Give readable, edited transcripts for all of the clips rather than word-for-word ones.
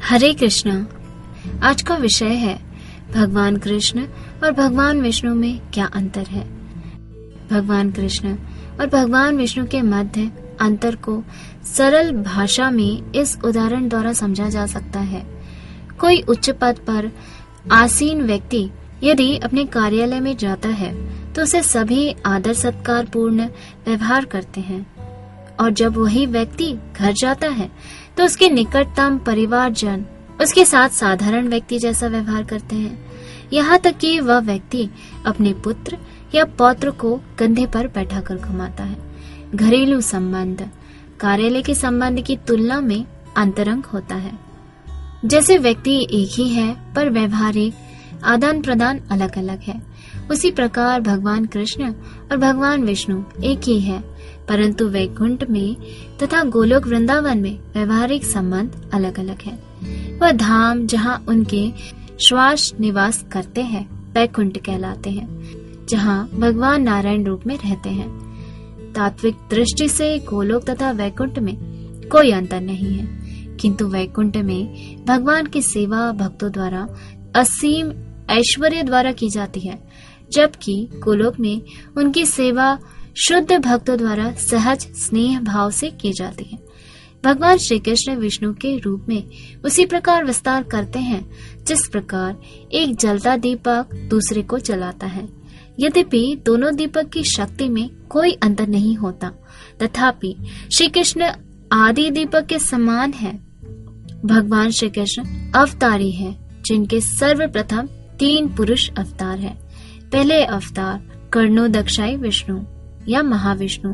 हरे कृष्णा। आज का विषय है भगवान कृष्ण और भगवान विष्णु में क्या अंतर है। भगवान कृष्ण और भगवान विष्णु के मध्य अंतर को सरल भाषा में इस उदाहरण द्वारा समझा जा सकता है। कोई उच्च पद पर आसीन व्यक्ति यदि अपने कार्यालय में जाता है तो उसे सभी आदर सत्कार पूर्ण व्यवहार करते हैं, और जब वही व्यक्ति घर जाता है तो उसके निकटतम परिवारजन उसके साथ साधारण व्यक्ति जैसा व्यवहार करते हैं। यहाँ तक कि वह व्यक्ति अपने पुत्र या पौत्र को कंधे पर बैठाकर घुमाता है। घरेलू संबंध कार्यालय के संबंध की तुलना में अंतरंग होता है। जैसे व्यक्ति एक ही है पर व्यवहारिक आदान प्रदान अलग अलग है, उसी प्रकार भगवान कृष्ण और भगवान विष्णु एक ही है, परंतु वैकुंठ में तथा गोलोक वृंदावन में व्यवहारिक संबंध अलग अलग है। वह धाम जहाँ उनके श्वास निवास करते हैं वैकुंठ कहलाते हैं, जहाँ भगवान नारायण रूप में रहते हैं। तात्विक दृष्टि से गोलोक तथा वैकुंठ में कोई अंतर नहीं है, किंतु वैकुंठ में भगवान की सेवा भक्तों द्वारा असीम ऐश्वर्य द्वारा की जाती है, जबकि गोलोक में उनकी सेवा शुद्ध भक्तों द्वारा सहज स्नेह भाव से की जाती है। भगवान श्री कृष्ण विष्णु के रूप में उसी प्रकार विस्तार करते हैं जिस प्रकार एक जलता दीपक दूसरे को जलाता है। यद्यपि दोनों दीपक की शक्ति में कोई अंतर नहीं होता, तथापि श्री कृष्ण आदि दीपक के समान है। भगवान श्री कृष्ण अवतारी है, जिनके सर्वप्रथम 3 पुरुष अवतार है। पहले अवतार कर्णोदक्षाई विष्णु या महाविष्णु,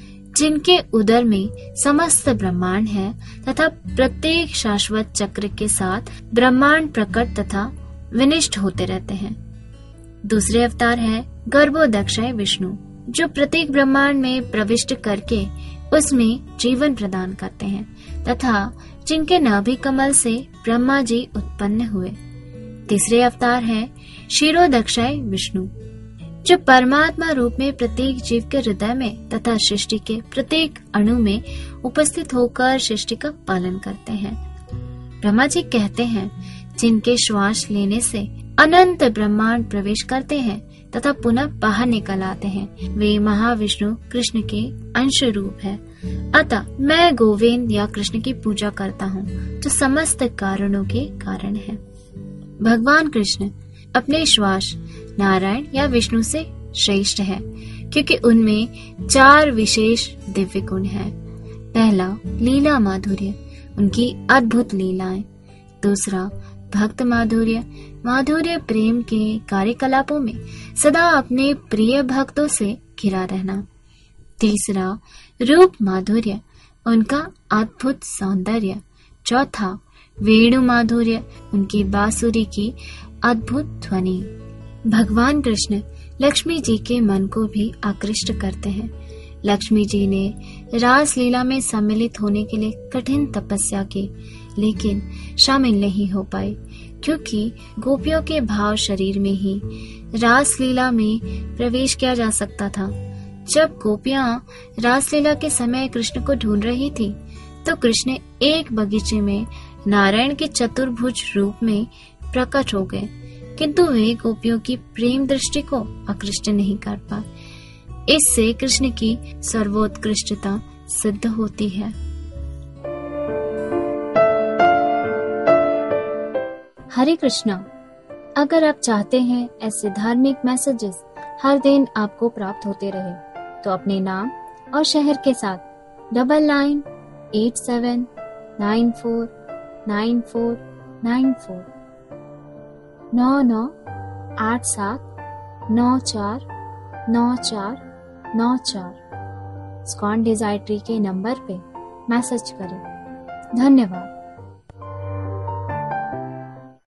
जिनके उदर में समस्त ब्रह्मांड है तथा प्रत्येक शाश्वत चक्र के साथ ब्रह्मांड प्रकट तथा विनिष्ट होते रहते हैं। दूसरे अवतार है गर्भोदक्षाई विष्णु, जो प्रत्येक ब्रह्मांड में प्रविष्ट करके उसमें जीवन प्रदान करते हैं तथा जिनके नाभि कमल से ब्रह्मा जी उत्पन्न हुए। तीसरे अवतार है क्षीरोदक्षाई विष्णु, जो परमात्मा रूप में प्रत्येक जीव के हृदय में तथा सृष्टि के प्रत्येक अणु में उपस्थित होकर सृष्टि का पालन करते हैं। ब्रह्मा जी कहते हैं, जिनके श्वास लेने से अनंत ब्रह्मांड प्रवेश करते हैं तथा पुनः बाहर निकल आते हैं, वे महाविष्णु कृष्ण के अंश रूप है। अतः मैं गोविंद या कृष्ण की पूजा करता हूँ, जो समस्त कारणों के कारण है। भगवान कृष्ण अपने श्वास नारायण या विष्णु से श्रेष्ठ है, क्योंकि उनमें 4 विशेष दिव्य गुण हैं। पहला लीला माधुर्य, उनकी अद्भुत लीलाएं। दूसरा भक्त माधुर्य, माधुर्य प्रेम के कार्यकलापों में सदा अपने प्रिय भक्तों से घिरा रहना। तीसरा रूप माधुर्य, उनका अद्भुत सौंदर्य। चौथा वेणु माधुर्य, उनकी बांसुरी की अद्भुत ध्वनि। भगवान कृष्ण लक्ष्मी जी के मन को भी आकृष्ट करते हैं। लक्ष्मी जी ने रास लीला में सम्मिलित होने के लिए कठिन तपस्या की, लेकिन शामिल नहीं हो पाई, क्योंकि गोपियों के भाव शरीर में ही रास लीला में प्रवेश किया जा सकता था। जब गोपियां रासलीला के समय कृष्ण को ढूंढ रही थी, तो कृष्ण एक बगीचे में नारायण के चतुर्भुज रूप में प्रकट हो गए, किंतु वे गोपियों की प्रेम दृष्टि को आकृष्ट नहीं कर पाए। इससे कृष्ण की सर्वोत्कृष्टता सिद्ध होती है। हरे कृष्णा। अगर आप चाहते हैं ऐसे धार्मिक मैसेजेस हर दिन आपको प्राप्त होते रहे, तो अपने नाम और शहर के साथ 9987949494 9987949494 स्कॉन डिजायट्री के नंबर पे मैसेज करें। धन्यवाद।